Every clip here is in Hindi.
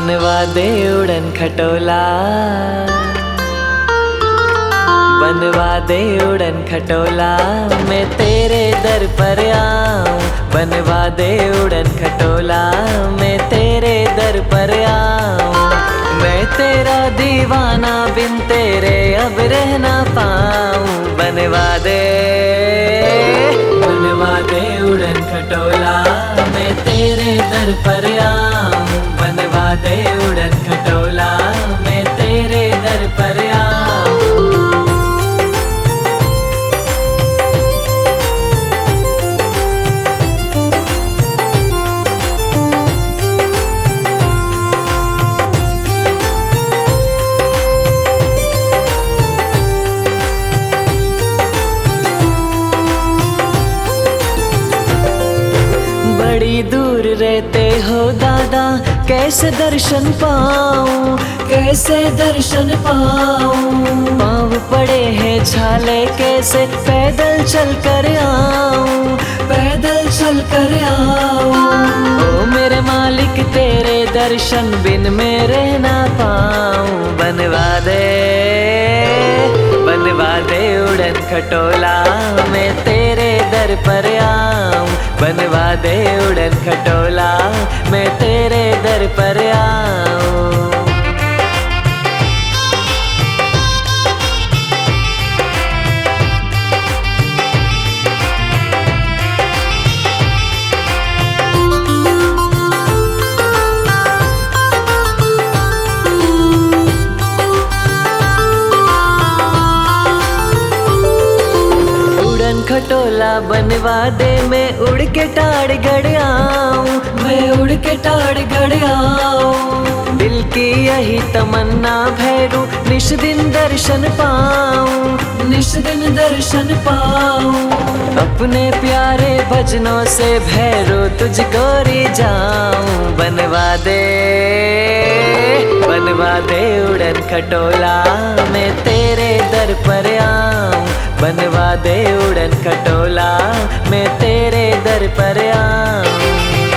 बनवा दे उड़न खटोला, बनवा दे उड़न खटोला, मैं तेरे दर पर आऊं। बनवा दे उड़न खटोला, मैं तेरे दर पर आऊं। मैं तेरा दीवाना बिन तेरे अब रह ना पाऊं। बनवा दे उड़न खटोला, मैं तेरे दर पर आऊं। बनवा दे उड़न खटोला, मैं तेरे दर पर आऊं। बड़ी दूर रहते हो दादा, कैसे दर्शन पाऊं, कैसे दर्शन पाऊं। पाँव पड़े हैं छाले, कैसे पैदल चल कर आऊं, पैदल चल कर आऊं। ओ मेरे मालिक तेरे दर्शन बिन मैं रह ना पाऊं। बनवा दे उड़न खटोला, मैं तेरे दर पर आऊं। बनवा दे उड़न खटोला, मैं तेरे दर पर आऊं। खटोला बनवा दे, मैं उड़ के टाड़ गड़ आऊं, मैं उड़ के टाड़ गड़ आऊं। दिल की यही तमन्ना भैरू, निश दिन दर्शन पाऊं, निश दिन दर्शन पाऊं। अपने प्यारे भजनों से भैरू तुझको रिझाऊं। बनवा दे उड़न खटोला, मैं तेरे दर पर आऊं। बनवा दे उड़न खटोला, मैं तेरे दर पर आऊं।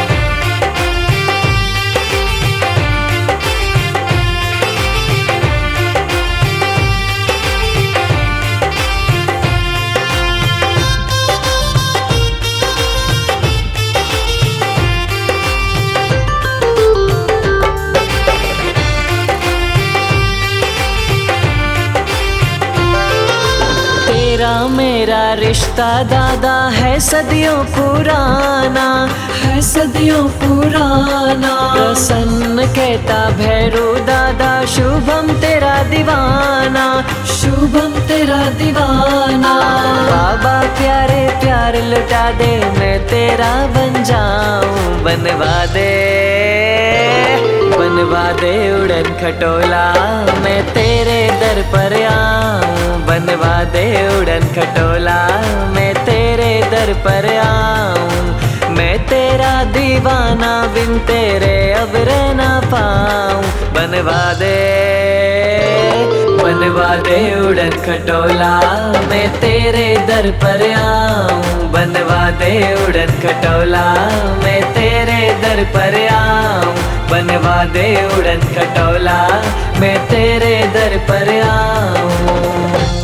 तेरा मेरा रिश्ता दादा है सदियों पुराना, है सदियों पुराना। प्रसन्न कहता भैरू दादा, शुभम तेरा दीवाना, शुभम तेरा दीवाना। बाबा प्यारे प्यार लुटा दे, मैं तेरा बन जाऊं। बनवा दे उड़न खटोला, मैं तेरे दर पर आऊं। बनवा दे उड़न खटोला, मैं तेरे दर पर आऊं। मैं तेरा दीवाना बिन तेरे अब रह ना पाऊं। बनवा दे उड़न खटोला, मैं तेरे दर पर आऊं। बनवा दे उड़न खटोला, मैं तेरे दर पर आऊं। बनवा दे उड़न खटोला, मैं तेरे दर पर आऊं।